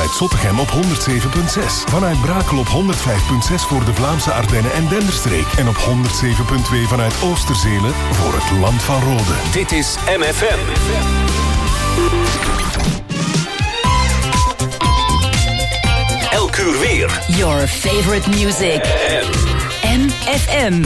vanuit Zottegem op 107.6. Vanuit Brakel op 105.6 voor de Vlaamse Ardennen en Denderstreek. En op 107.2 vanuit Oosterzelen voor het Land van Rode. Dit is MFM. Elk uur weer. Your favorite music. MFM.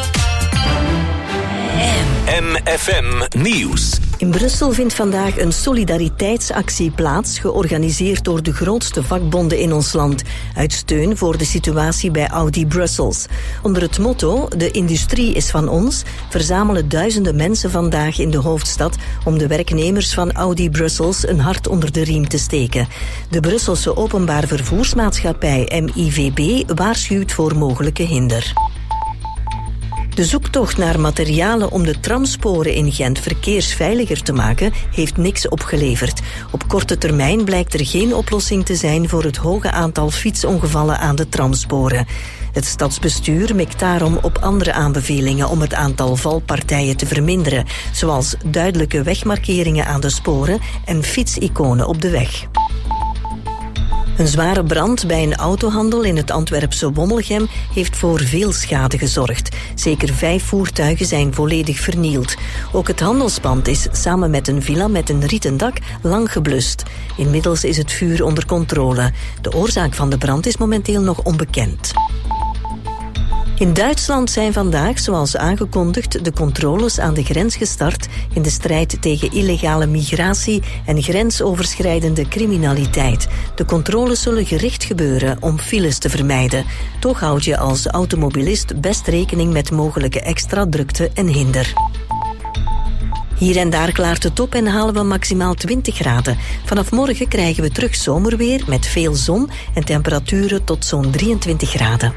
MFM Nieuws. In Brussel vindt vandaag een solidariteitsactie plaats, georganiseerd door de grootste vakbonden in ons land, uit steun voor de situatie bij Audi Brussels. Onder het motto "De industrie is van ons" verzamelen duizenden mensen vandaag in de hoofdstad om de werknemers van Audi Brussels een hart onder de riem te steken. De Brusselse Openbaar Vervoersmaatschappij MIVB waarschuwt voor mogelijke hinder. De zoektocht naar materialen om de tramsporen in Gent verkeersveiliger te maken heeft niks opgeleverd. Op korte termijn blijkt er geen oplossing te zijn voor het hoge aantal fietsongevallen aan de tramsporen. Het stadsbestuur mikt daarom op andere aanbevelingen om het aantal valpartijen te verminderen, zoals duidelijke wegmarkeringen aan de sporen en fietsiconen op de weg. Een zware brand bij een autohandel in het Antwerpse Wommelgem heeft voor veel schade gezorgd. Zeker 5 voertuigen zijn volledig vernield. Ook het handelspand is samen met een villa met een rieten dak lang geblust. Inmiddels is het vuur onder controle. De oorzaak van de brand is momenteel nog onbekend. In Duitsland zijn vandaag, zoals aangekondigd, de controles aan de grens gestart in de strijd tegen illegale migratie en grensoverschrijdende criminaliteit. De controles zullen gericht gebeuren om files te vermijden. Toch houd je als automobilist best rekening met mogelijke extra drukte en hinder. Hier en daar klaart het op en halen we maximaal 20 graden. Vanaf morgen krijgen we terug zomerweer met veel zon en temperaturen tot zo'n 23 graden.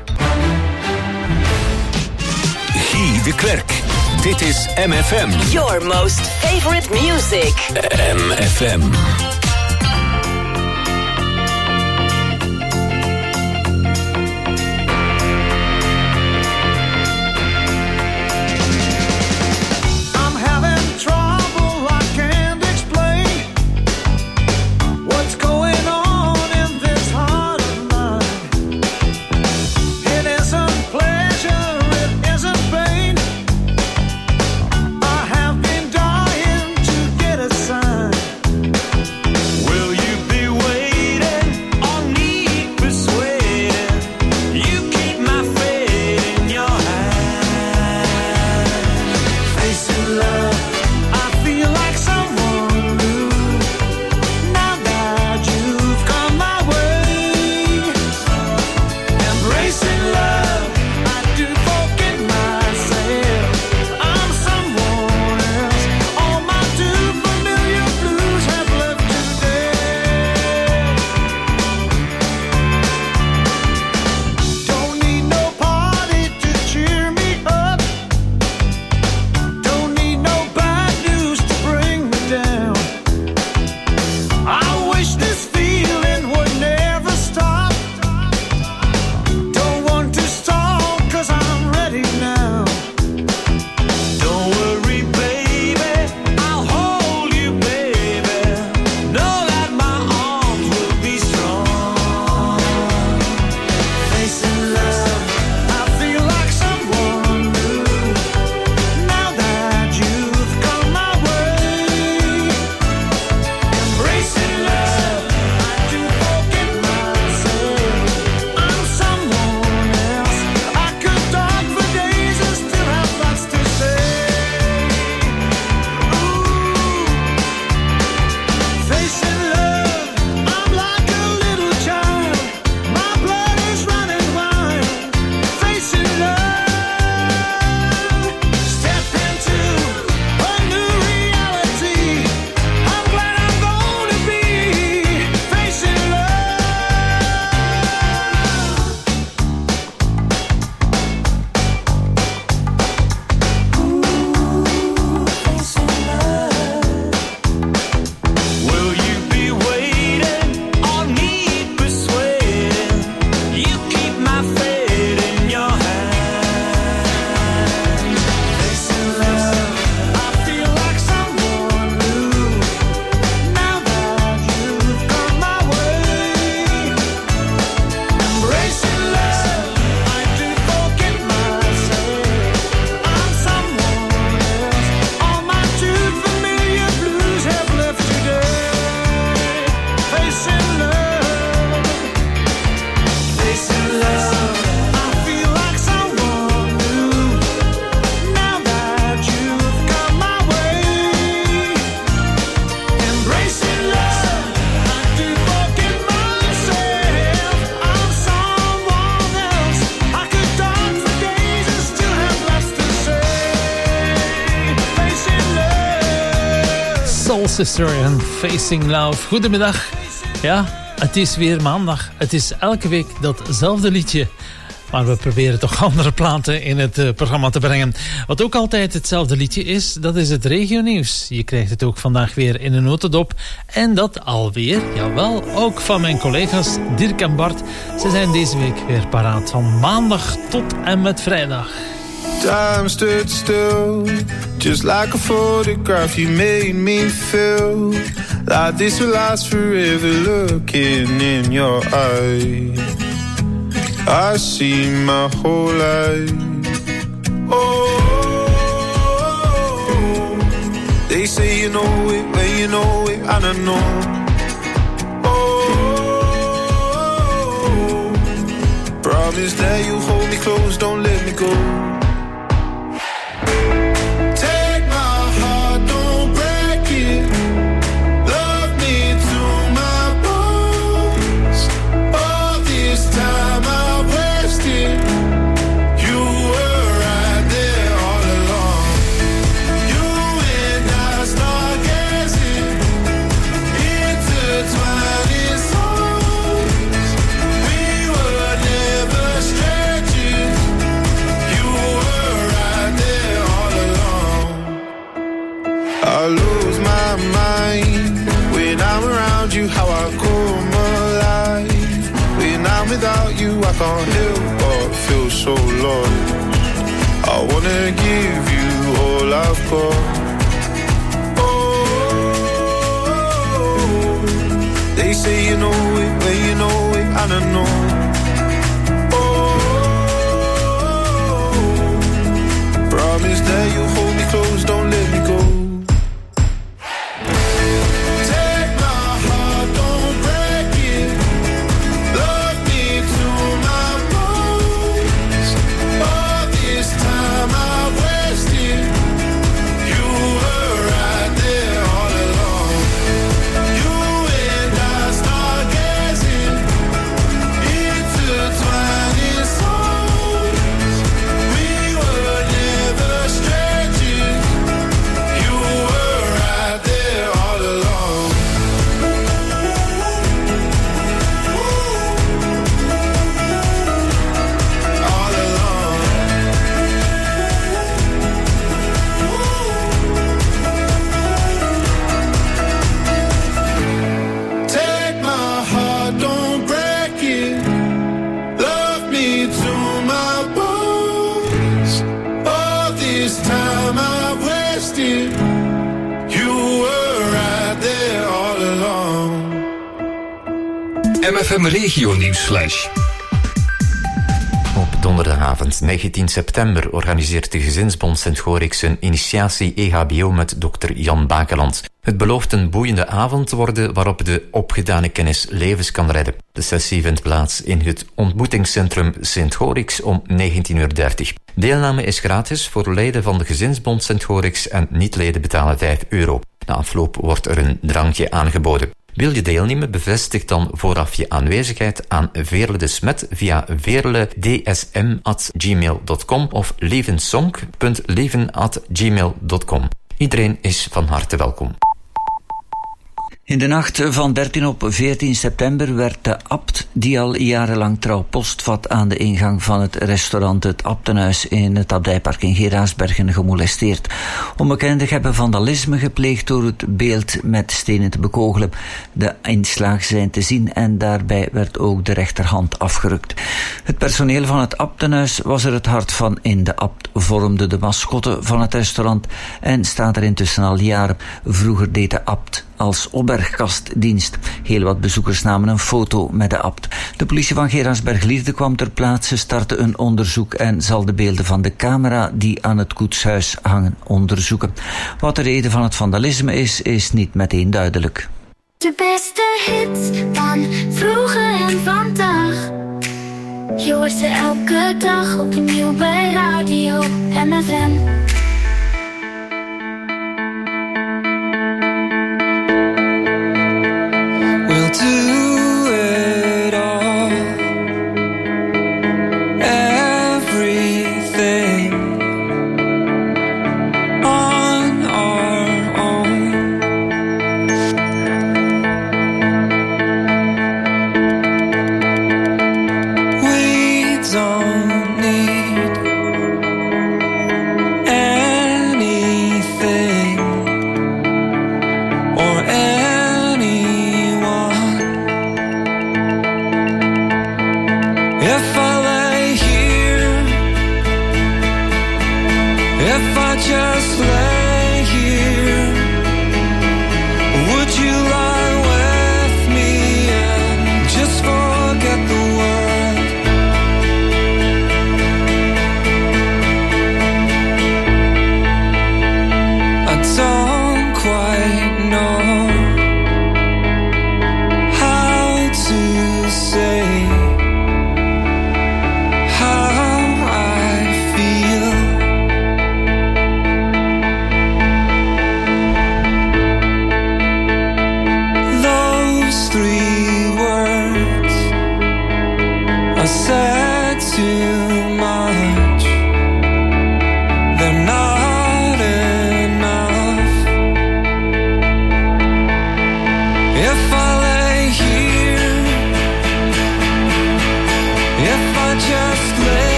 Guy de Klerk. Dit is MFM. Your most favorite music. MFM. Sister en Facing Love. Goedemiddag. Ja, het is weer maandag. Het is elke week datzelfde liedje. Maar we proberen toch andere platen in het programma te brengen. Wat ook altijd hetzelfde liedje is, dat is het regionieuws. Je krijgt het ook vandaag weer in een notendop. En dat alweer, jawel, ook van mijn collega's Dirk en Bart. Ze zijn deze week weer paraat van maandag tot en met vrijdag. Time stood still, just like a photograph. You made me feel like this will last forever. Looking in your eyes, I see my whole life. Oh, they say you know it when you know it, and I know. Oh, promise that you hold me close, don't let me go. Without you, I can't help but feel so lost. I wanna give you all I've got. Oh, they say you know it when you know it, and I know. Oh, promise that you'll hold me close, don't let me go. MFM Regio Nieuwsflash. Op donderdagavond 19 september organiseert de Gezinsbond Sint-Goriks een initiatie EHBO met Dr. Jan Bakeland. Het belooft een boeiende avond te worden waarop de opgedane kennis levens kan redden. De sessie vindt plaats in het ontmoetingscentrum Sint-Goriks om 19:30. Deelname is gratis voor leden van de Gezinsbond Sint-Goriks en niet-leden betalen €5. Na afloop wordt er een drankje aangeboden. Wil je deelnemen, bevestig dan vooraf je aanwezigheid aan Veerle de Smet via veerledsm@gmail.com of levensong.leven@gmail.com. Iedereen is van harte welkom. In de nacht van 13 op 14 september werd de abt, die al jarenlang trouw postvat aan de ingang van het restaurant Het Abtenhuis in het Abdijpark in Geraardsbergen, gemolesteerd. Onbekenden hebben vandalisme gepleegd door het beeld met stenen te bekogelen. De inslagen zijn te zien en daarbij werd ook de rechterhand afgerukt. Het personeel van het Abtenhuis was er het hart van in. De abt vormde de mascotte van het restaurant en staat er intussen al jaren. Vroeger deed de abt als opbergkastdienst. Heel wat bezoekers namen een foto met de abt. De politie van Geraardsberg-Lierde kwam ter plaatse, startte een onderzoek en zal de beelden van de camera die aan het koetshuis hangen onderzoeken. Wat de reden van het vandalisme is niet meteen duidelijk. De beste hits van vroeger en vandaag. Je hoort ze elke dag opnieuw bij Radio MFM. We'll do it all, everything on our own.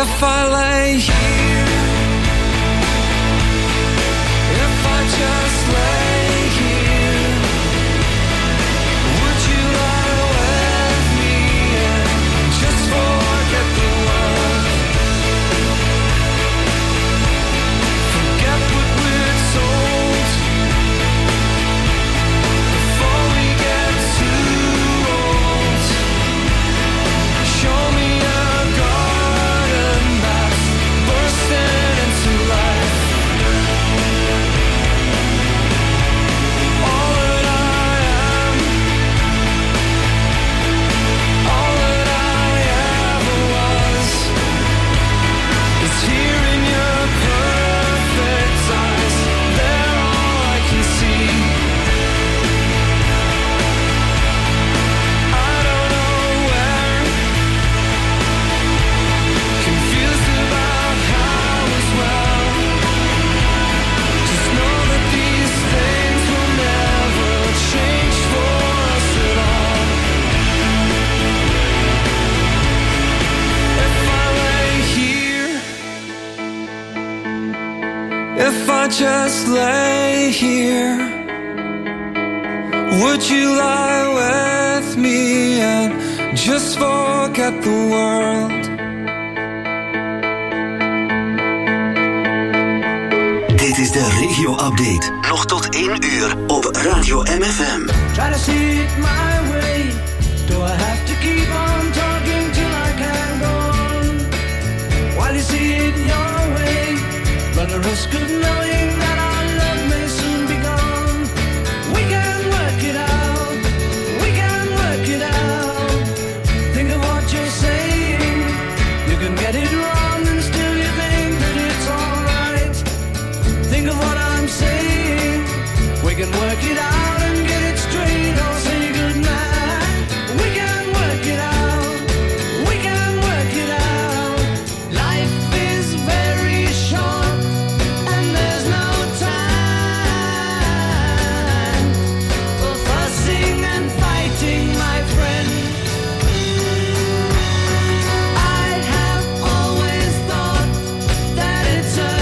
If I lay here, if I just lay here, would you lie with me and just forget the world? Forget what we're told before we get too old. Show me a garden that's bursting into life. All that I am, all that I ever was, is here in your perfect eyes. They're all I can see. I don't know where, confused about how as well. Just know that these things will never change for us at all. If I lay here, if I just lay here, would you lie with me and just forget the world? Dit is de regio-update. Nog tot 1 uur op Radio MFM. Try to see it my way. Do I have to keep on talking till I can go on? While you see it your way, run the risk of knowing that our love may soon be gone. We can work it out. We can work it out. Think of what you're saying. You can get it wrong and still you think that it's alright. Think of what I'm saying. We can work it out and get it straight or say goodnight. We can work it out. We can work it out. Life is very short and there's no time for fussing and fighting, my friend. I have always thought that it's a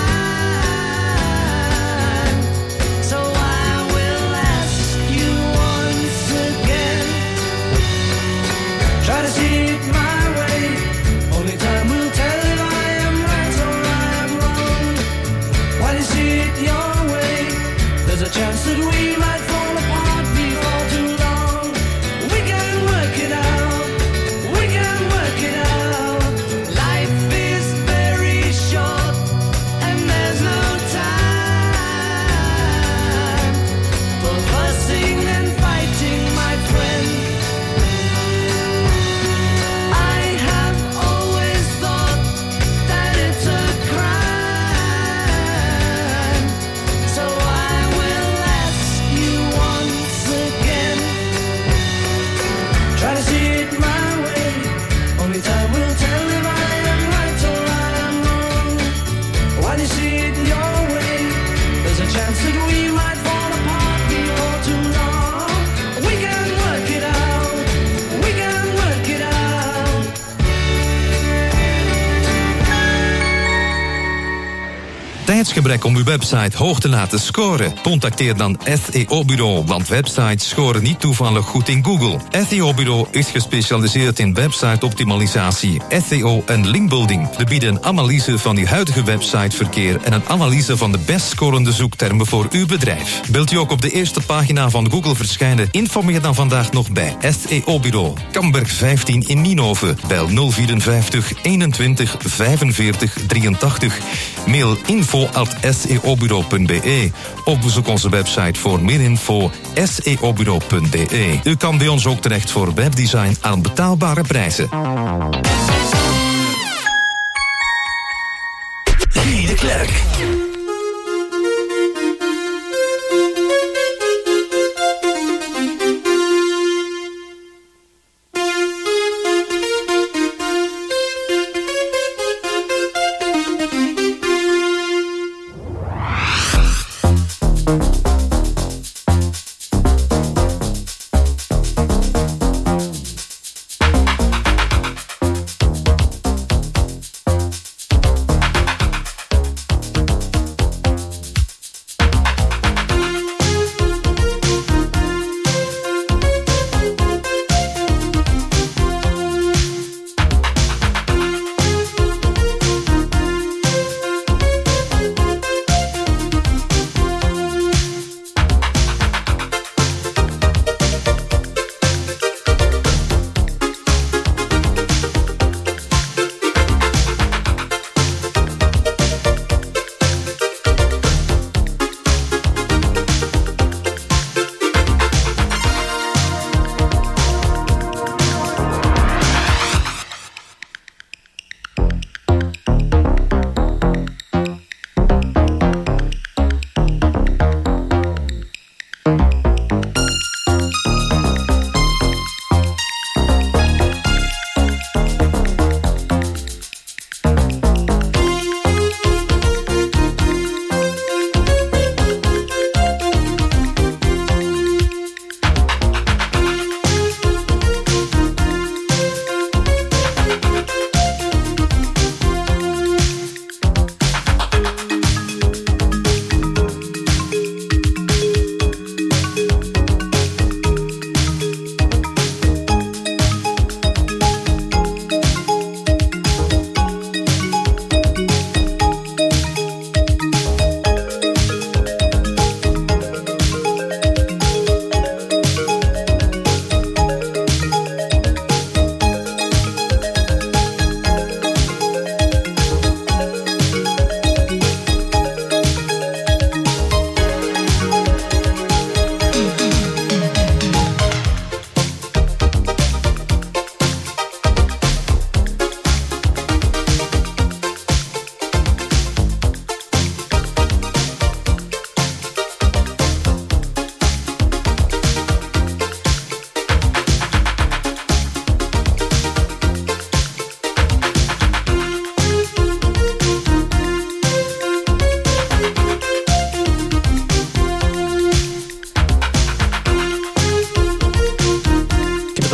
crime, so I will ask you once again. Try to see it my way. Only time will tell if I am right or I am wrong. While you see it your way, there's a chance that we might fall apart before too long. We can work it out. We can work it out. Life is very short and there's no time for fussing and fighting, my friend. I have always thought that it's a crime, so I will ask you once again. Try to see it my way. Only time will tell if I am right or I am wrong. While you see it your way, there's a chance that we might fall apart before too long. We can work it out. We can work it out. Tijdsgebrek om uw website hoog te laten scoren? Contacteer dan SEO Bureau, want websites scoren niet toevallig goed in Google. SEO Bureau is gespecialiseerd in website-optimalisatie, SEO en linkbuilding. We bieden een analyse van uw huidige websiteverkeer en een analyse van de best scorende zoektermen voor uw bedrijf. Wilt u ook op de eerste pagina van Google verschijnen? Informeer dan vandaag nog bij SEO Bureau. Kamberg 15 in Nienhoven. Bel 054 21 45 83. Mail info@seobureau.be. Of bezoek onze website voor meer info seobureau.be. U kan bij ons ook terecht voor webdesign aan betaalbare prijzen. Guy de Klerk.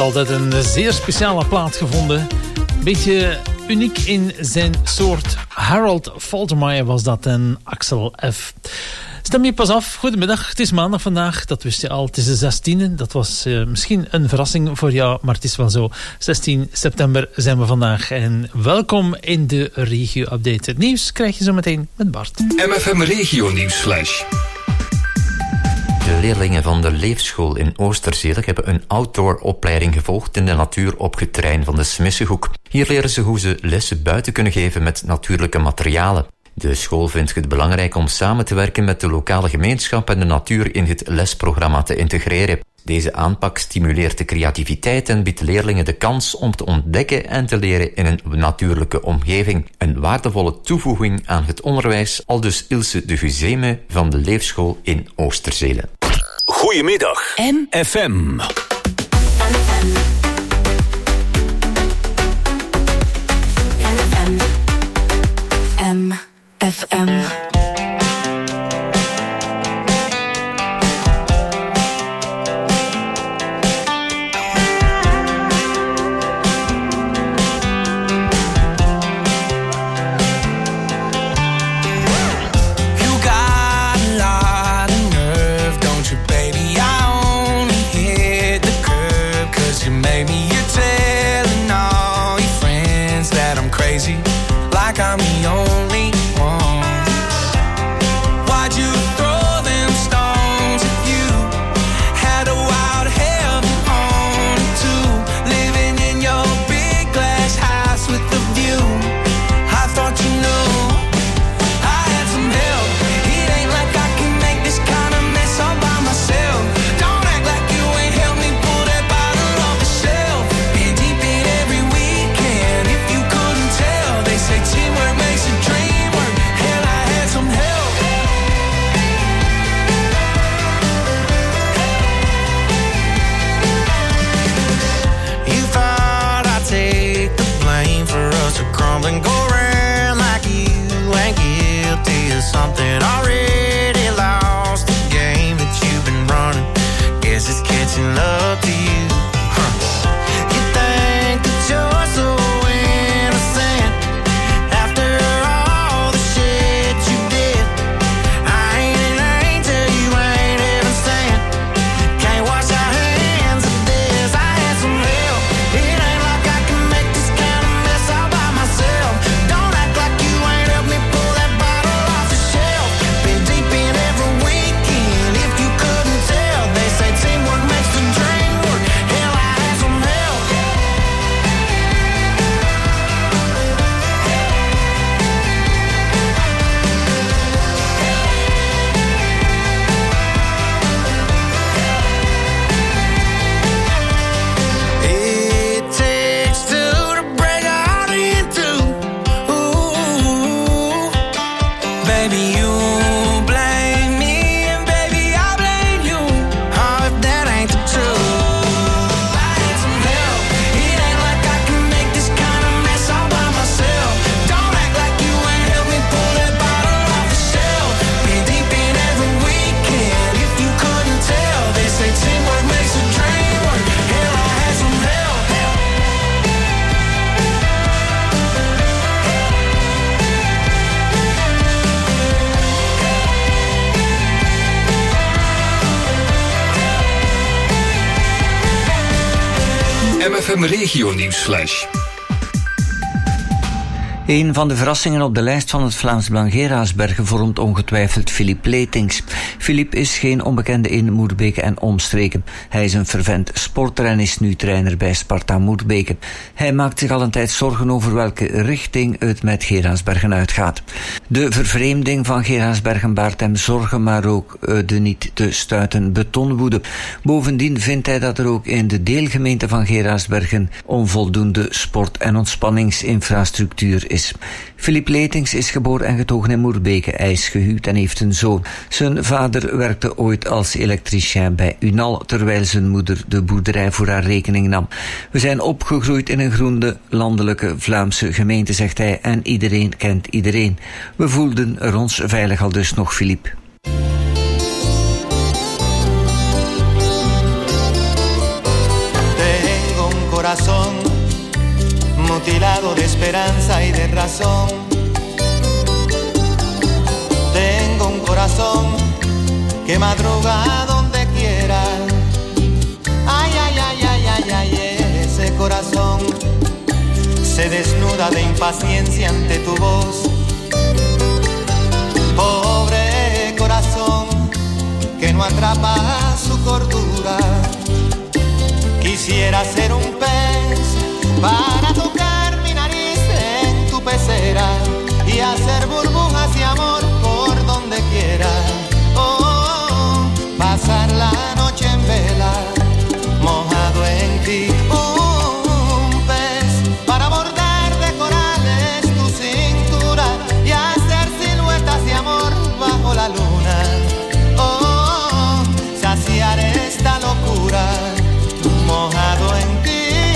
altijd een zeer speciale plaat gevonden. Beetje uniek in zijn soort. Harold Faltermeyer was dat en Axel F. Stem je pas af. Goedemiddag, het is maandag vandaag. Dat wist je al, het is de 16e. Dat was misschien een verrassing voor jou, maar het is wel zo. 16 september zijn we vandaag. En welkom in de regio-update. Het nieuws krijg je zo meteen met Bart. MFM Regio Nieuwsflash. De leerlingen van de Leefschool in Oosterzele hebben een outdoor-opleiding gevolgd in de natuur op het terrein van de Smissehoek. Hier leren ze hoe ze lessen buiten kunnen geven met natuurlijke materialen. De school vindt het belangrijk om samen te werken met de lokale gemeenschap en de natuur in het lesprogramma te integreren. Deze aanpak stimuleert de creativiteit en biedt leerlingen de kans om te ontdekken en te leren in een natuurlijke omgeving. Een waardevolle toevoeging aan het onderwijs, aldus Ilse de Guzeme van de Leefschool in Oosterzele. Goedemiddag, MFM. MFM. Like I'm the only one. Why'd you throw them stones if you had a wild heaven on it too? Living in your big glass house with the view. I thought you knew I had some help. It ain't like I can make this kind of mess all by myself. Don't act like you ain't helped me pull that bottle off the shelf. Been deep in every weekend. If you couldn't tell, they say teamwork makes a dream work. Hell, I had some help. You thought I'd take the blame for us to crumble and go around like you ain't guilty of something already lost. The game that you've been running, guess it's catching up to you. You think that you're so innocent after all the shit you did. I ain't an angel, you ain't even sent. Can't wash our hands of this. I had some help. It ain't like I can make this kind of mess all by myself. Don't act like you ain't helped me pull that bottle off the shelf. Been deep in every weekend. If you couldn't tell, they say teamwork makes the dream work. Hell, I had some help. It takes two to break a heart in two. Ooh, baby, you blame me and baby, I blame you. Oh, if that ain't the truth. I had some help. It ain't like I can make this kind of mess all by myself. Don't act like you ain't helped me pull that bottle off the shelf. Been deep in every weekend. If you couldn't tell, they say teamwork makes a dream work. Hell, I had some help. MFM Regio Nieuwsflash. Een van de verrassingen op de lijst van het Vlaams Belang Geraardsbergen vormt ongetwijfeld Philippe Letings. Philippe is geen onbekende in Moerbeke en omstreken. Hij is een fervent sporter en is nu trainer bij Sparta Moerbeke. Hij maakt zich al een tijd zorgen over welke richting het met Geraardsbergen uitgaat. De vervreemding van Geraardsbergen baart hem zorgen, maar ook de niet te stuiten betonwoede. Bovendien vindt hij dat er ook in de deelgemeente van Geraardsbergen onvoldoende sport- en ontspanningsinfrastructuur is. Philippe Letings is geboren en getogen in Moerbeke. Hij is gehuwd en heeft een zoon. Zijn vader werkte ooit als elektricien bij Unal, terwijl zijn moeder de boerderij voor haar rekening nam. We zijn opgegroeid in een groene landelijke Vlaamse gemeente, zegt hij, en iedereen kent iedereen. We voelden er ons veilig, al dus nog Philippe. Tengo mutilado de esperanza y de razón. Tengo un corazón que madruga donde quiera. Ay, ay, ay, ay, ay, ay, ese corazón se desnuda de impaciencia ante tu voz. Pobre corazón que no atrapa su cordura. Quisiera ser un pez para tocar mi nariz en tu pecera y hacer burbujas de amor por donde quiera. Oh, pasar la noche en vela, mojado en ti. Un pez para bordar de corales tu cintura y hacer siluetas de amor bajo la luna. Oh, saciar esta locura, mojado en ti.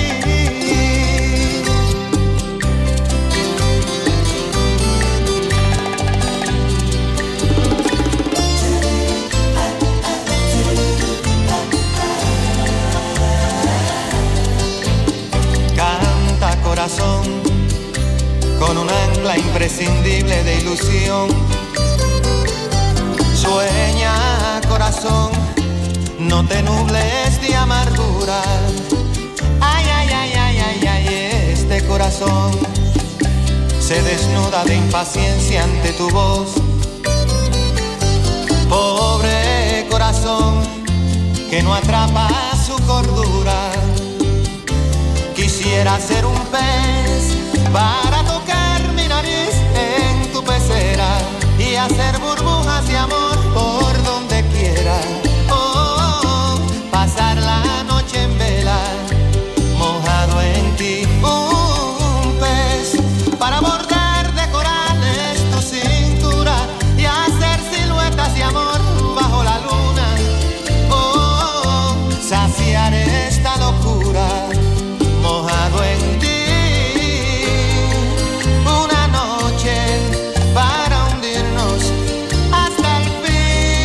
Canta corazón con un ancla imprescindible de ilusión. Sueña corazón, no te nubles de amargura. Ay, ay, ay, ay, ay, ay, este corazón se desnuda de impaciencia ante tu voz. Pobre corazón que no atrapa su cordura. Quisiera ser un pez para tocar mi nariz en tu pecera y hacer burbujas de amor por donde quiera. Pasar la noche en vela, mojado en ti. Un pez para bordar de corales tu cintura y hacer siluetas de amor bajo la luna. Oh, saciar esta locura, mojado en ti. Una noche para hundirnos hasta el fin.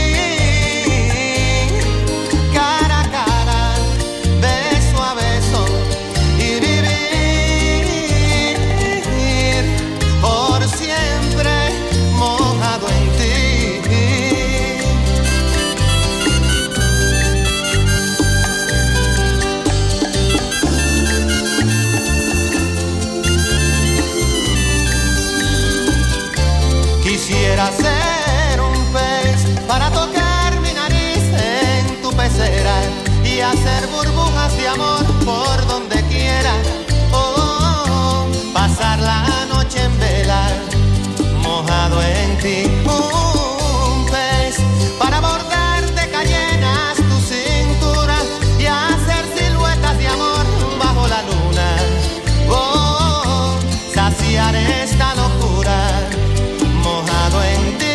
Quisiera ser un pez para tocar mi nariz en tu pecera y hacer burbujas de amor por donde quiera. Oh, pasar la noche en vela, mojado en ti. Un pez para bordar de cayenas tu cintura y hacer siluetas de amor bajo la luna. Oh, saciar esta locura, mojado en ti.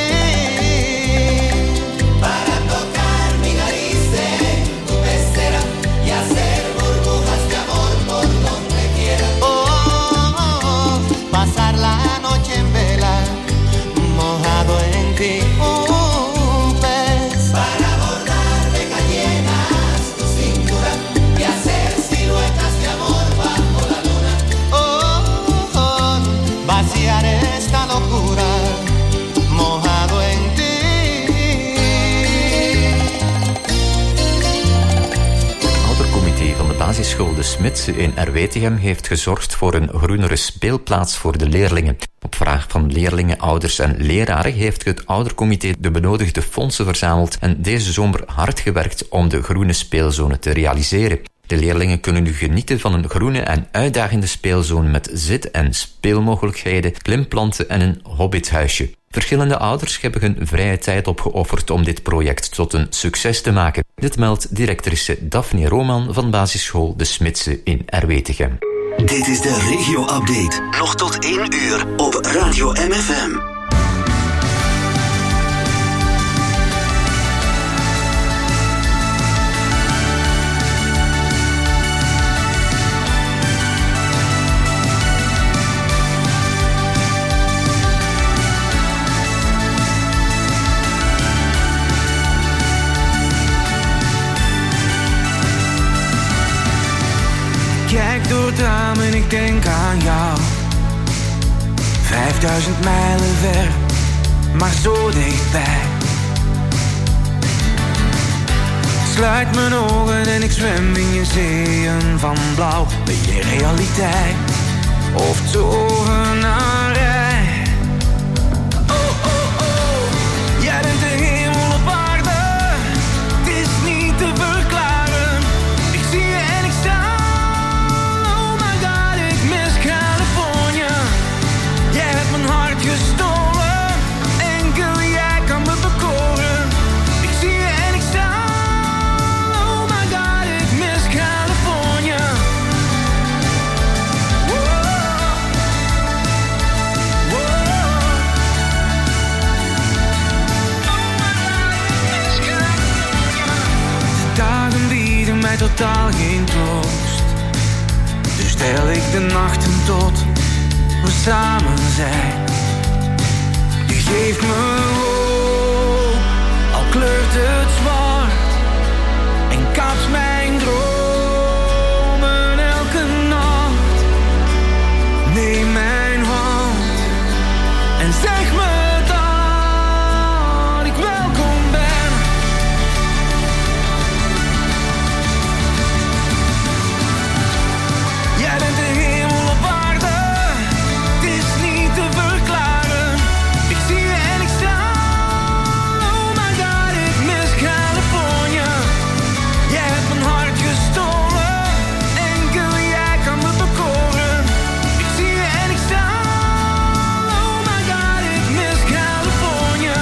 Para tocar mi nariz en tu pecera y hacer burbujas de amor por donde quiera. Oh, oh, oh, pasar la noche en vela, mojado en ti. Un pez para bordar de cayenas tu cintura y hacer siluetas de amor bajo la luna. Oh, oh, oh, vaciar esta locura, mojado en ti. Het oudercomité van de basisschool De Smitse in Erwetegem heeft gezorgd voor een groenere speelplaats voor de leerlingen. Op vraag van leerlingen, ouders en leraren heeft het oudercomité de benodigde fondsen verzameld en deze zomer hard gewerkt om de groene speelzone te realiseren. De leerlingen kunnen nu genieten van een groene en uitdagende speelzone met zit- en speelmogelijkheden, klimplanten en een hobbithuisje. Verschillende ouders hebben hun vrije tijd opgeofferd om dit project tot een succes te maken. Dit meldt directrice Daphne Roman van basisschool De Smitse in Erwetegem. Dit is de regio-update. Nog tot 1 uur op Radio MFM. Kijk door het raam en ik ik denk aan jou. 5000 mijlen ver, maar zo dichtbij. Sluit mijn ogen en ik zwem in je zeeën van blauw. Ben je realiteit of tovenarij? Oh, oh, oh, jij bent de hemel op aarde. Het is niet te verklaren. Ik zie je en ik sta. Oh my god, ik mis California. Jij hebt mijn hart gestolen. Enkel jij kan me bekoren. Ik zie je en ik sta. Oh my god, ik mis California. Dagen bieden mij totaal geen troost. Dus tel ik de nachten tot we samen zijn. Je geeft me hoop, al kleurt het zwart. En kapt mijn dromen elke nacht. Neem mijn hand en zeg me dat ik welkom ben. Jij bent de hemel op aarde, het is niet te verklaren. Ik zie je en ik sta. Oh my god, ik mis California. Jij hebt mijn hart gestolen. Enkel jij kan me bekoren. Ik zie je en ik sta. Oh my god, ik mis California.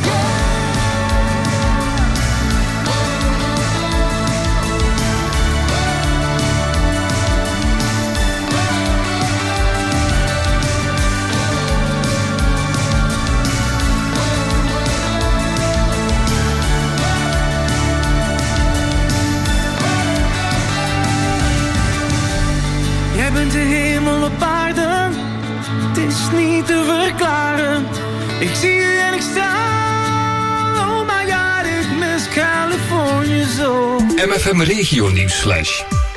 Jij bent de hemel op aarde, het is niet te verklaren. Ik zie je en ik sta. Oh my god, ik mis California zo. MFM Regio Nieuwsflash.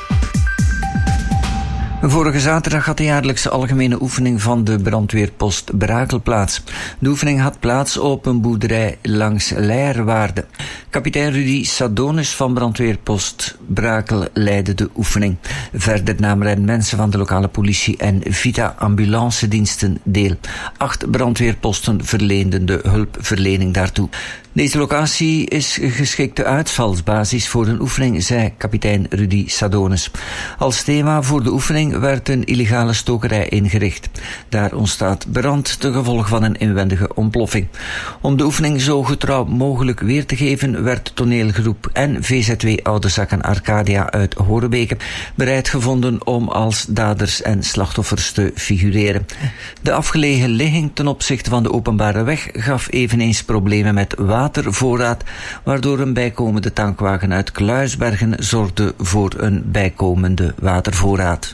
Vorige zaterdag had de jaarlijkse algemene oefening van de brandweerpost Brakel plaats. De oefening had plaats op een boerderij langs Leierwaarde. Kapitein Rudy Sadonis van brandweerpost Brakel leidde de oefening. Verder namen er mensen van de lokale politie en Vita ambulancediensten deel. 8 brandweerposten verleenden de hulpverlening daartoe. Deze locatie is geschikte uitvalsbasis voor een oefening, zei kapitein Rudy Sadonis. Als thema voor de oefening werd een illegale stokerij ingericht. Daar ontstaat brand ten gevolge van een inwendige ontploffing. Om de oefening zo getrouw mogelijk weer te geven, werd toneelgroep en VZW Oudezakken Arcadia uit Horebeke bereid gevonden om als daders en slachtoffers te figureren. De afgelegen ligging ten opzichte van de openbare weg gaf eveneens problemen met watervoorraad, waardoor een bijkomende tankwagen uit Kluisbergen zorgde voor een bijkomende watervoorraad.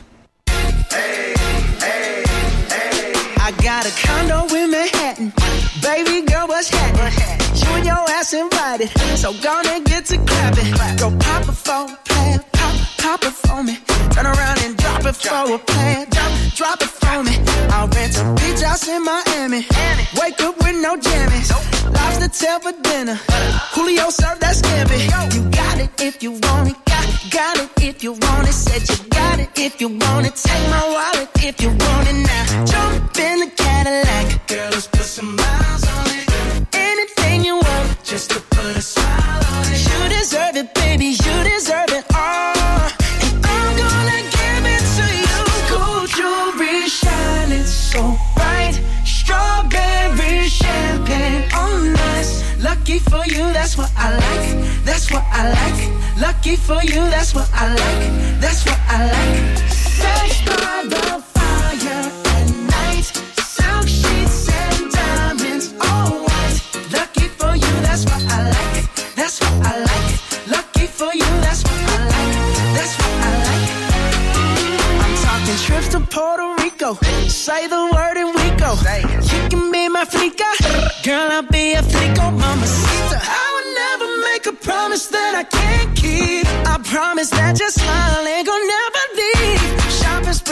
I got a condo in Manhattan. Baby girl, what's happening? You and your ass invited, so gonna get to clapping. Go pop it for a plan, pop it for me. Turn around and drop it for a plan, drop it for me. I'll rent a beach house in Miami. Wake up with no jammies. Lobster tail for dinner. Julio served that scampi. You got it if you want it. Got it if you want it. Said you got it if you want it. Take my wallet if you want it now. Jump in the Cadillac. Girl, let's put some miles on it. Anything you want, just to put a smile on it. You deserve it, baby. You deserve it all. And I'm gonna give it to you. Gold jewelry shining so bright. Strawberry champagne on us. Lucky for you, that's what I like. That's what I like. Lucky for you, that's what I like. That's what I like. Sex by the fire at night. Silk sheets and diamonds, all white. Lucky for you, that's what I like. That's what I like. Lucky for you, that's what I like. That's what I like. I'm talking trips to Puerto Rico. Say the word and we go. You can be my flica. Girl, I'll be a flico, mamacita. I would never make a promise that I can't keep. I promise that your smile ain't gonna never leave. Shopping sprees and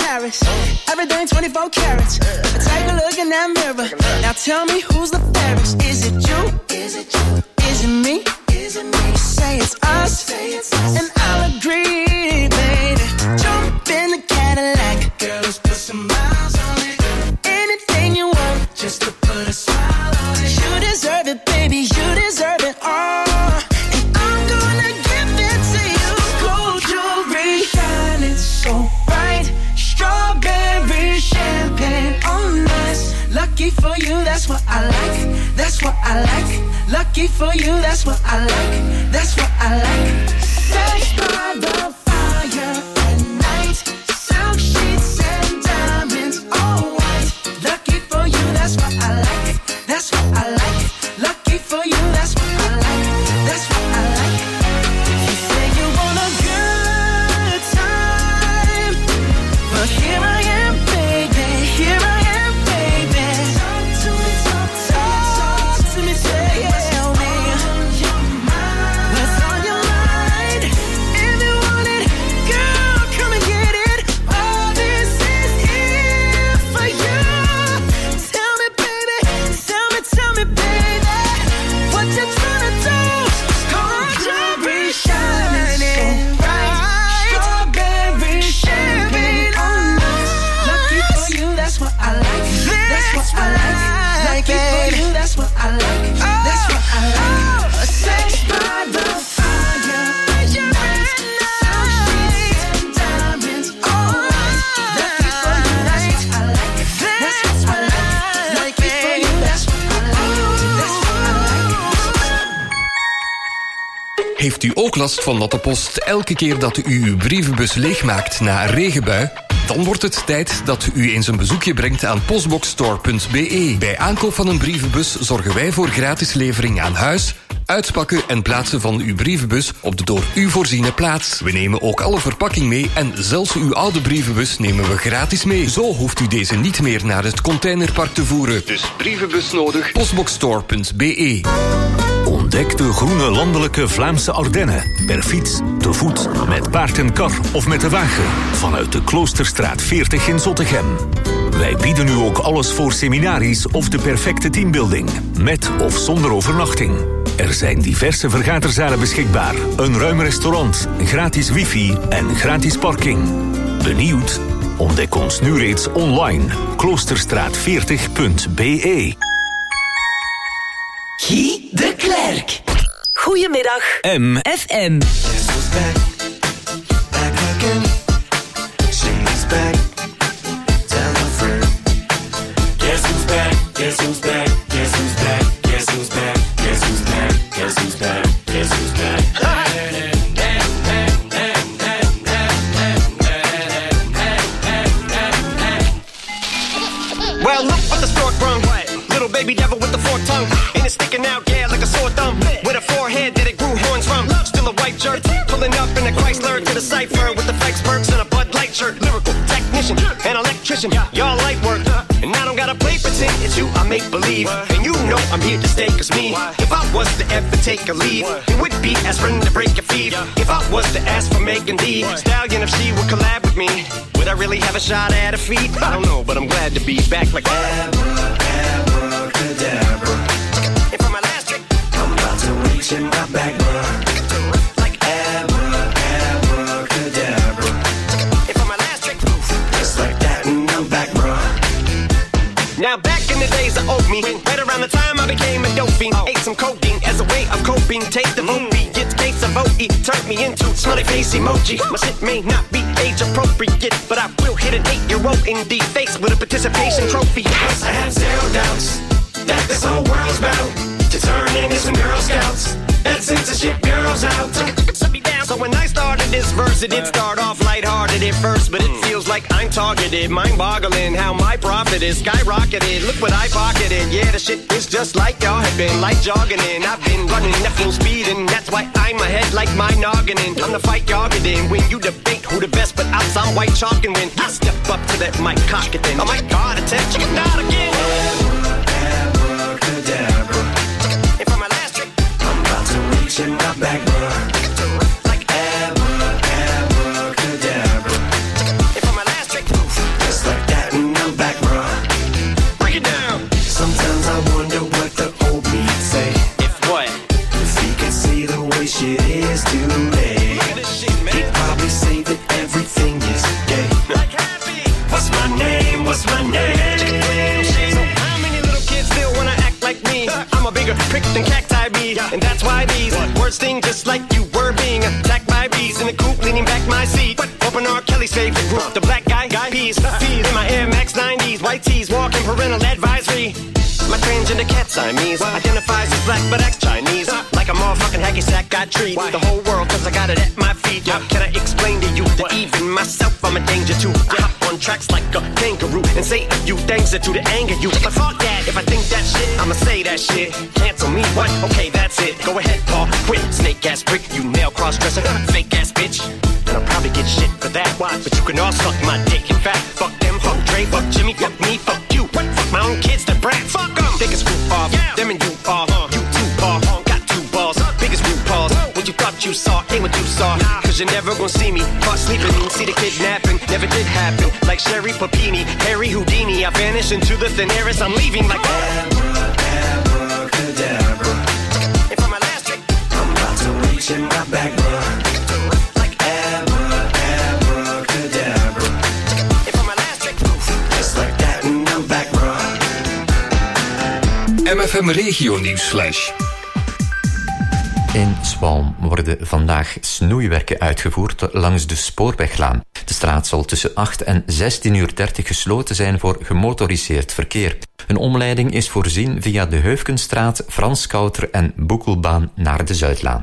Paris. Everything 24 carats. Take a look in that mirror. Now tell me who's the fairest. Is it you? Is it you? Is it me? Is it me? Say it's us. And I'll agree, baby. Jump in the Cadillac. Girl, let's put some miles on it. Anything you want, just to put a smile on it. You deserve it, baby. You deserve it all. And I'm gonna give it to you. Gold jewelry, shining so bright. Strawberry champagne on us. Lucky for you, that's what I like. That's what I like. Lucky for you, that's what I like. That's what I like. Sex by the fire at night. Silk sheets and diamonds, all white. Lucky for you, that's what I like. That's what I like. Lucky for you, that's what I like. That's what I like. You say you want a good time, but here I am, baby. Here I am, baby. Talk to me, talk to me, tell me what's on your mind. If you want it, girl, come and get it. All this is here for you. Tell me, baby, tell me, baby, what you tryna do? Gold jewelry shining bright. Strawberry champagne on us. Lucky for you, that's what I like. That's what I like. Lucky for you, that's what I like. That's what I like. Sex by the fire at night. Silk sheets and diamonds all white. Lucky for you, that's what I like. That's what I like. Lucky for you, that's what I like. That's what I like. Heeft u ook last van natte post elke keer dat u uw brievenbus leegmaakt na een regenbui? Dan wordt het tijd dat u eens een bezoekje brengt aan postboxstore.be. Bij aankoop van een brievenbus zorgen wij voor gratis levering aan huis, uitpakken en plaatsen van uw brievenbus op de door u voorziene plaats. We nemen ook alle verpakking mee en zelfs uw oude brievenbus nemen we gratis mee. Zo hoeft u deze niet meer naar het containerpark te voeren. Dus brievenbus nodig, postboxstore.be. Ontdek de groene landelijke Vlaamse Ardennen. Per fiets, te voet, met paard en kar of met de wagen. Vanuit de Kloosterstraat 40 in Zottegem. Wij bieden u ook alles voor seminaries of de perfecte teambuilding. Met of zonder overnachting. Er zijn diverse vergaderzalen beschikbaar. Een ruim restaurant, gratis wifi en gratis parking. Benieuwd? Ontdek ons nu reeds online. Kloosterstraat40.be. Guy de Klerk. Goedemiddag. FM. Well, look what the stork brung. Little baby devil with the forked tongue. And it's sticking out, yeah, like a sore thumb. With a forehead that it grew horns from. Still a white jerk. Pulling up in a Chrysler to the cypher with the flex perks and a Bud Light shirt. Lyrical technician, an electrician. Y'all light work. And I don't gotta play pretend. It's you I make believe. And you know I'm here to stay, cause me, if I was to ever take a leave, it would be as friend to break a feed. If I was to ask for Megan Thee Stallion, if she would collab with me, would I really have a shot at a feat? I don't know, but I'm glad to be back like abracadabra. And for my last trick, I'm about to reach in my back, bruh. Like abracadabra. And for my last trick, just like that, and I'm back, bruh. Now back in the days of old me, right around the time I became a dope fiend, ate some codeine as a way of coping. Take the movie, get case of OE, turned me into smiley face emoji. My shit may not be age appropriate, but I will hit an 8-year-old in the face with a participation trophy. Plus I have zero doubts that this whole world's bound to turn into some Girl Scouts and censorship girls out. So when I started this verse, it did start off lighthearted at first, but it feels like I'm targeted, mind-boggling how my profit is skyrocketed. Look what I pocketed, yeah, the shit is just like y'all have been, like jogging in. I've been running at full speed, and that's why I'm ahead like my noggin in. I'm the fight y'all get in when you debate who the best, but outs I'm white chalk, and when I step up to that mic, cock it then. Oh my God, attention, not again. Abracadabra. And for my last trick, I'm about to reach in my back, bruh. bigger prick than cacti bees. And that's why these words sting just like you were being attacked by bees in the coop, leaning back my seat. Open R. Kelly's favorite group, the black guy peas. In my Air Max 90s, white tees, walking parental advisory. My transgender cat Siamese identifies as black but acts Chinese. Like a motherfucking hacky sack, I treat the whole world cause I got it at my feet. Can I explain to you that even myself I'm a danger to? I hop on tracks like a kangaroo and say a few things that do to anger you. But fuck that, if I think that shit, I'ma say that shit. Cancel me, what? Okay, that's it. Go ahead, Paul, quit. Snake ass prick, you male cross-dresser, fake ass bitch. And I'll probably get shit for that. But you can all suck my dick. In fact, fuck them, fuck Dre, fuck Jimmy, fuck me, fuck you. Fuck my own kids, the brat. Fuck them. Biggest group off, them and you are. You too, Paul, got two balls. Biggest group balls. What you thought you saw ain't what you saw. Cause you're never gonna see me caught sleeping. See the kidnapping, never did happen. Like Sherry Papini, Harry Houdini. I vanish into the thin air as I'm leaving like abracadabra. And for my last trick, I'm about to reach in my back, bruh. MFM Regio Nieuwsflash. In Zwalm worden vandaag snoeiwerken uitgevoerd langs de spoorweglaan. De straat zal tussen 8 en 16:30 gesloten zijn voor gemotoriseerd verkeer. Een omleiding is voorzien via de Heufkenstraat, Frans Kouter en Boekelbaan naar de Zuidlaan.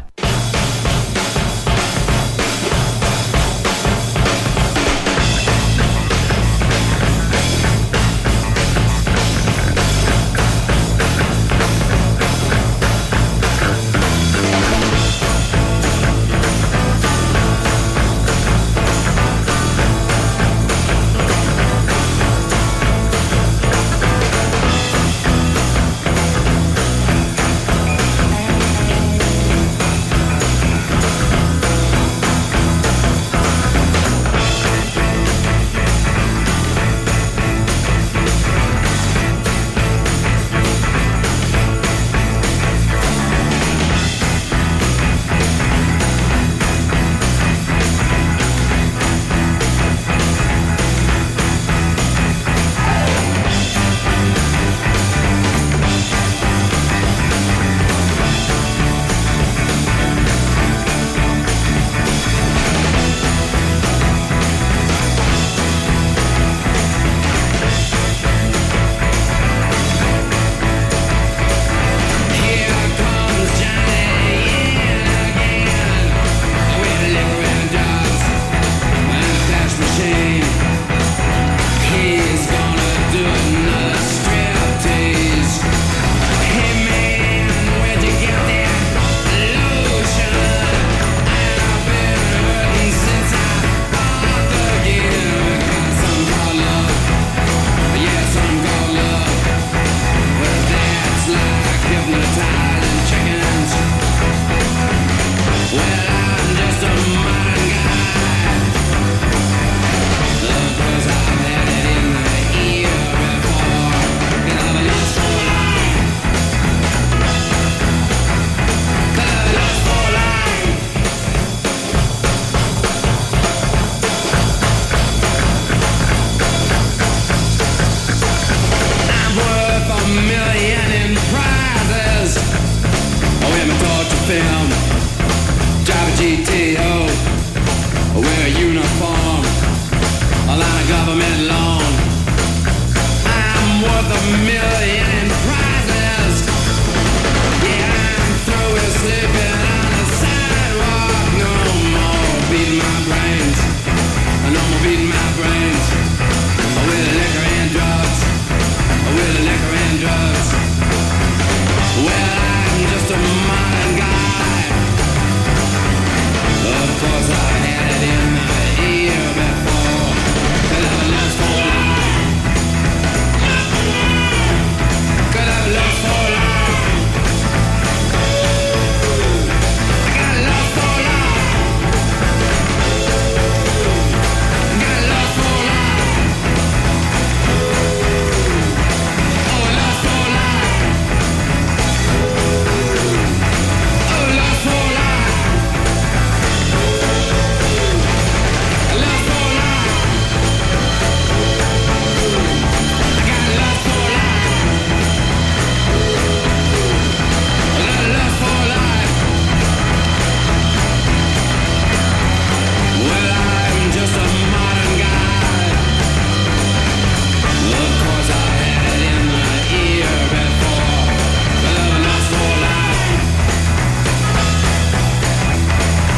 Well, I'm just a modern guy.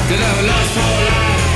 Could have lost for life.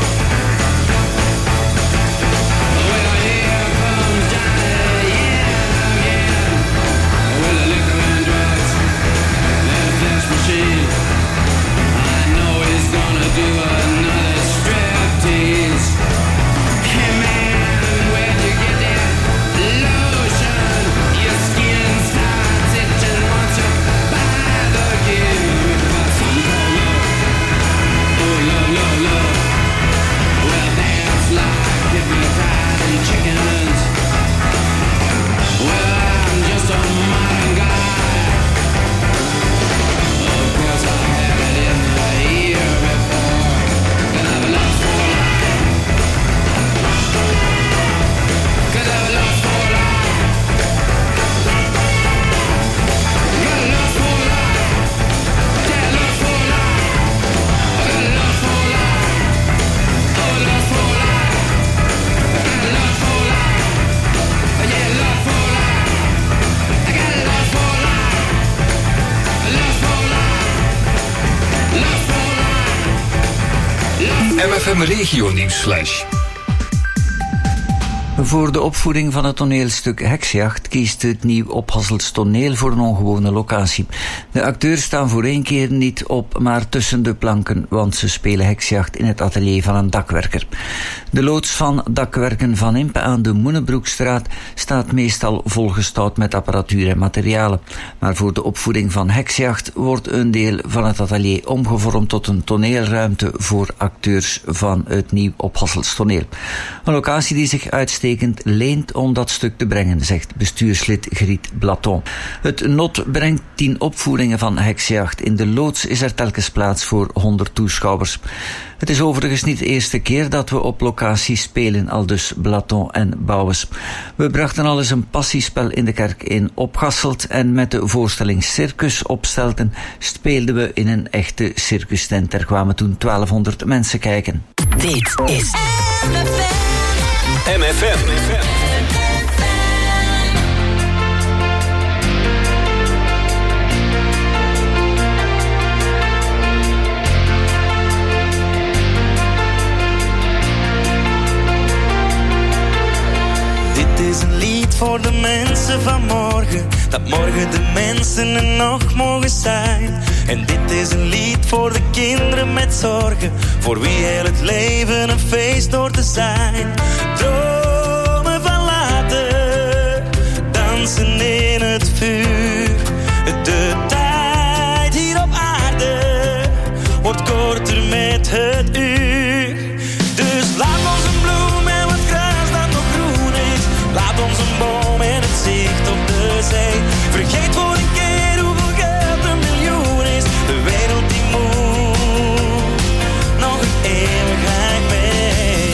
Well, here comes Johnny, yeah, again. With a liquor and drugs and a flesh machine. I know he's gonna do another striptease. Hey man, when you get that lotion, your skin starts itching once you buy the game. But some call love, oh love, love, love. Well, that's like hypnotized and chickens. Well, I'm just a modern guy. Of course I had it in the year before. Could have lost for life. Could have lost for life. Got lost for life. Yeah, lost for life. Got lost for life. Oh, lost for life. Got lost for life. Yeah, lost for life. I got lost for life. Lost for life. Lost for life. MFM Regio Nieuwsflash. Voor de opvoering van het toneelstuk Heksjacht kiest het Nieuw Ophasselts Toneel voor een ongewone locatie. De acteurs staan voor 1 keer niet op, maar tussen de planken, want ze spelen Heksjacht in het atelier van een dakwerker. De loods van Dakwerken Van Impe aan de Moenenbroekstraat staat meestal volgestouwd met apparatuur en materialen. Maar voor de opvoering van Heksjacht wordt een deel van het atelier omgevormd tot een toneelruimte voor acteurs van het Nieuw Ophasselts Toneel. Een locatie die zich uitstekend leent om dat stuk te brengen, zegt bestuurslid Griet Blaton. Het NOT brengt 10 opvoeringen van Heksjacht. In de loods is er telkens plaats voor 100 toeschouwers. Het is overigens niet de eerste keer dat we op locatie spelen, aldus Blaton en Bouwens. We brachten al eens een passiespel in de kerk in Opgasselt en met de voorstelling Circus op Stelten speelden we in een echte circustent. Er kwamen toen 1200 mensen kijken. Dit is MFM. Dit is een lied voor de mensen van morgen, dat morgen de mensen er nog mogen zijn. En dit is een lied voor de kinderen met zorgen, voor wie heel het leven een feest door te zijn. Dromen van later, dansen in het vuur. De tijd hier op aarde wordt korter met het uur. Dus laat ons een bloem en wat gras dat nog groen is. Laat ons een boom en het zicht op de zee. Vergeet voor een keer hoeveel geld een miljoen is. De wereld die moet nog een eeuwigheid mee.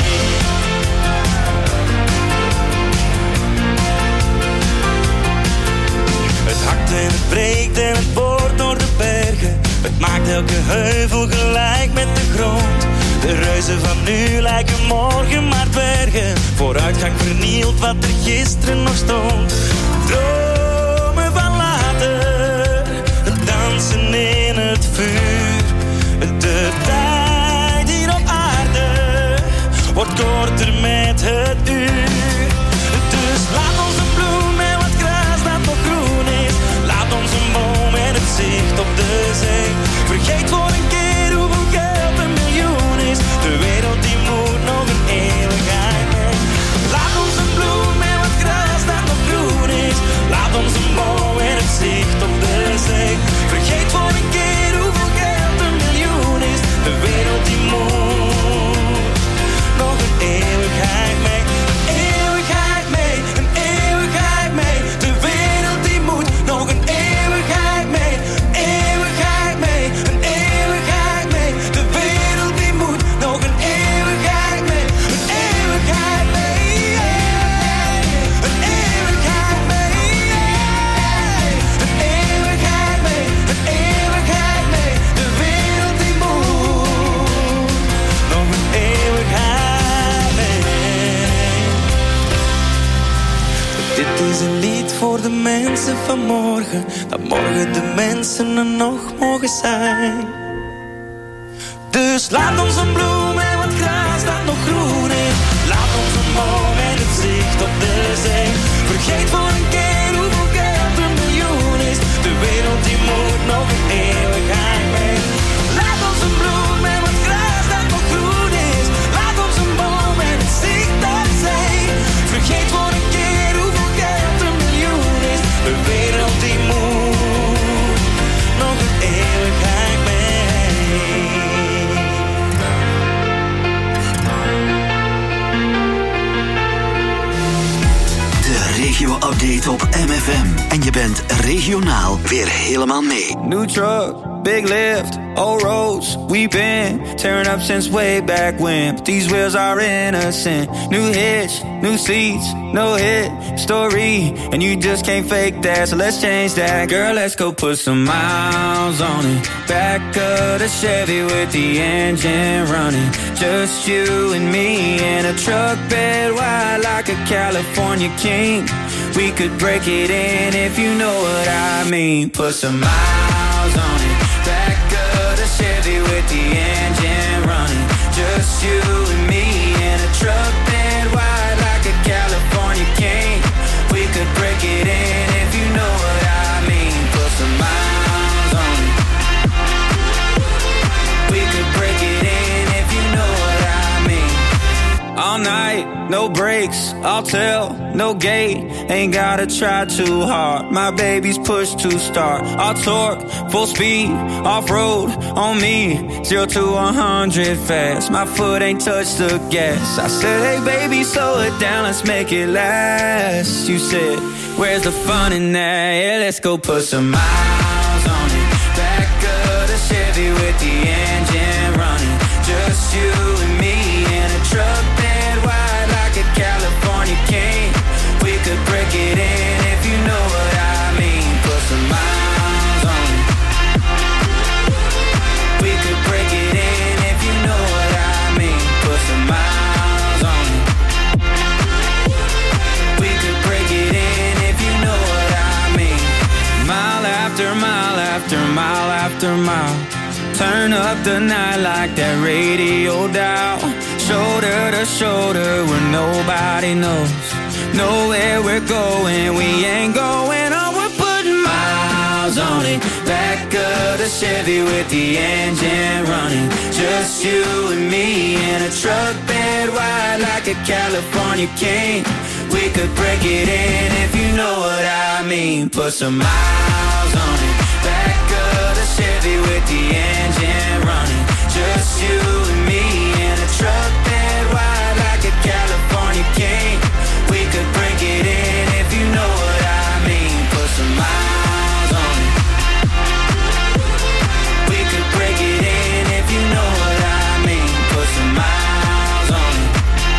Het hakt en het breekt en het boort door de bergen. Het maakt elke heuvel gelijk met de grond. De reuzen van nu lijken morgen maar bergen. Vooruitgang vernielt wat er gisteren nog stond. Dromen van later, het dansen in het vuur. De tijd hier op aarde wordt korter met het uur. Dus laat ons een bloem en wat gras dat nog groen is. Laat ons een boom en het zicht op de zee. Vergeet voor een keer hoeveel geld een miljoen is. De wereld die moet nog een eeuwigheid mee. Laat ons een bloem en wat gras dat nog groen is. Laat ons een boom en het zicht op de zee. Vergeet voor een keer hoeveel geld een miljoen is. De wereld die moet nog een eeuwigheid mee. Een eeuwigheid mee, een eeuwigheid mee. De wereld die moet nog een eeuwigheid mee. Eeuwigheid mee, een eeuwigheid mee. De wereld die moet nog een eeuwigheid mee. Een eeuwigheid mee. Een eeuwigheid mee. Een eeuwigheid mee. Een eeuwigheid mee. De wereld die moet nog een eeuwigheid mee. Dit is een lied voor de mensen van morgen, dat morgen de mensen er nog mogen zijn. Dus laat ons een bloem en wat gras dat nog groen is. Laat ons een boom en het zicht op de zee. Vergeet voor een keer hoeveel geld een miljoen is. De wereld die moet nog een eeuwigheid mee. Laat ons een bloem en wat gras dat nog groen is. Laat ons een boom en het zicht op de zee. Vergeet voor een keer hoeveel geld een miljoen is. De wereld die moet nog een eeuwigheid mee. Regio-update op MFM. En je bent regionaal weer helemaal mee. New truck, big lift, old roads. We've been tearing up since way back when. But these wheels are innocent. New hitch, new seats, no hit story. And you just can't fake that, so let's change that. Girl, let's go put some miles on it. Back of the Chevy with the engine running. Just you and me in a truck bed wide like a California king. We could break it in if you know what I mean. Put some miles on it. Back of the Chevy with the engine running. Just you and me in a truck bed wide like a California king. We could break it in if you know what I mean. Put some miles on it. We could break it in if you know what I mean. All night, no breaks, I'll tell, no gate. Ain't gotta try too hard. My baby's pushed to start. I'll torque, full speed, off-road on me. 0 to 100 fast. My foot ain't touched the gas. I said, hey baby, slow it down, let's make it last. You said, where's the fun in that? Yeah, let's go put some miles on it. Back of the Chevy with the engine running. Just you and me in a truck bed wide like a California king. We could break it in if you know what I mean. Put some miles on it. We could break it in if you know what I mean. Put some miles on it. We could break it in if you know what I mean. Mile after mile after mile after mile. Turn up the night like that radio dial. Shoulder to shoulder where nobody knows. Know where we're going, we ain't going on. We're putting miles on it. Back of the Chevy with the engine running. Just you and me in a truck bed wide like a California king. We could break it in if you know what I mean. Put some miles on it. Back of the Chevy with the engine running. Just you and me in a truck bed wide like a California king. We could break it in if you know what I mean. Put some miles on it. We could break it in if you know what I mean. Put some miles on it.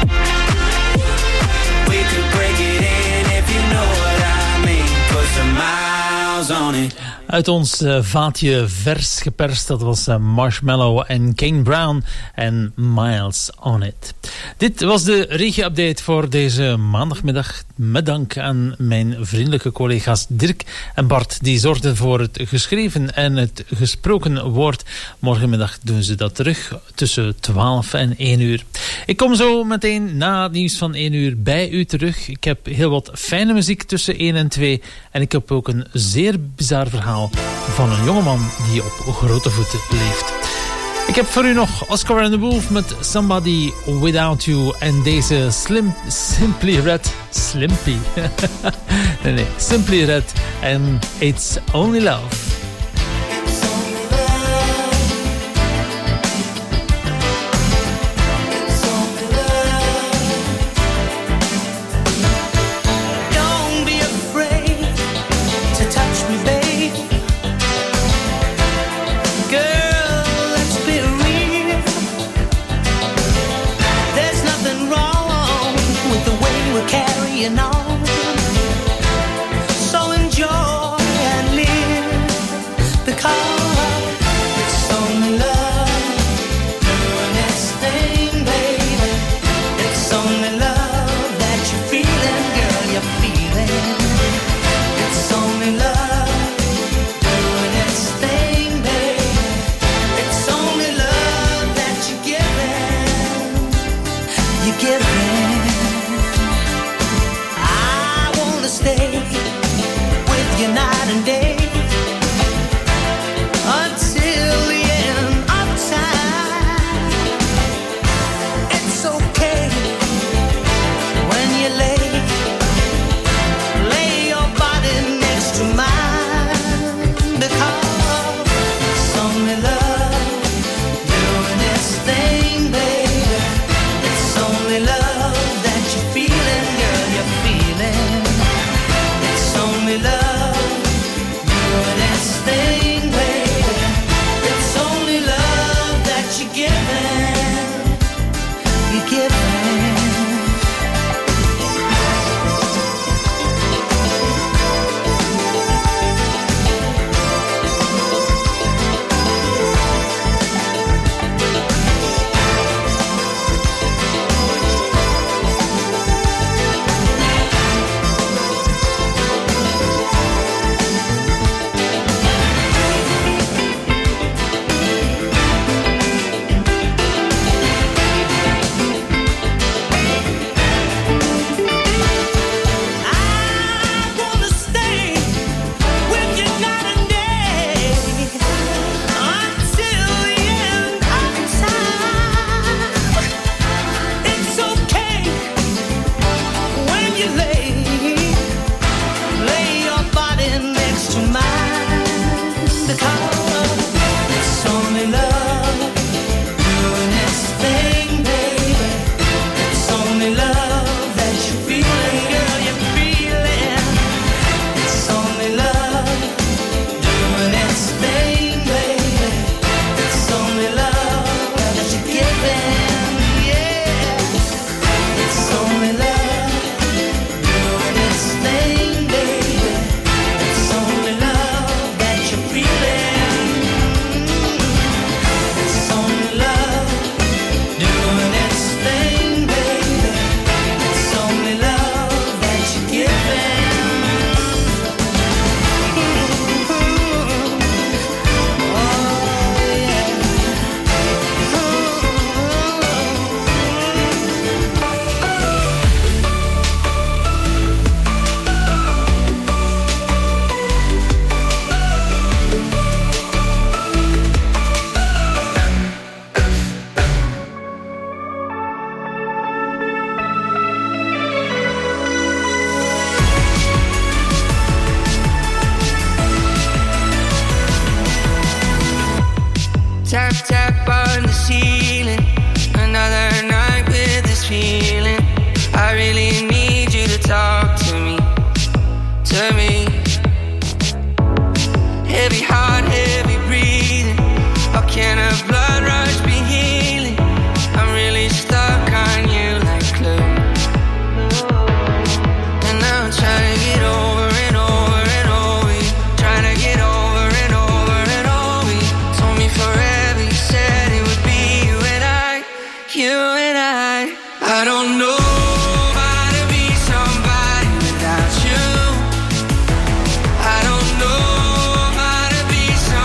We could break it in if you know what I mean. Put some miles on it. Uit ons vaatje vers geperst, dat was Marshmallow en Kane Brown en Miles on It. Dit was de regio-update voor deze maandagmiddag. Met dank aan mijn vriendelijke collega's Dirk en Bart. Die zorgden voor het geschreven en het gesproken woord. Morgenmiddag doen ze dat terug tussen 12 en 1 uur. Ik kom zo meteen na het nieuws van 1 uur bij u terug. Ik heb heel wat fijne muziek tussen 1 en 2. En ik heb ook een zeer bizar verhaal van een jongeman die op grote voeten leeft. Ik heb voor u nog Oscar and the Wolf met Somebody Without You en deze Simply Red. Slimpy. nee, Simply Red en It's Only Love. Carrying on, so enjoy and live, because it's only love doing its thing, baby. It's only love that you're feeling, girl, you're feeling. It's only love doing its thing, baby. It's only love Tap, tap on the ceiling. Another night with this feeling.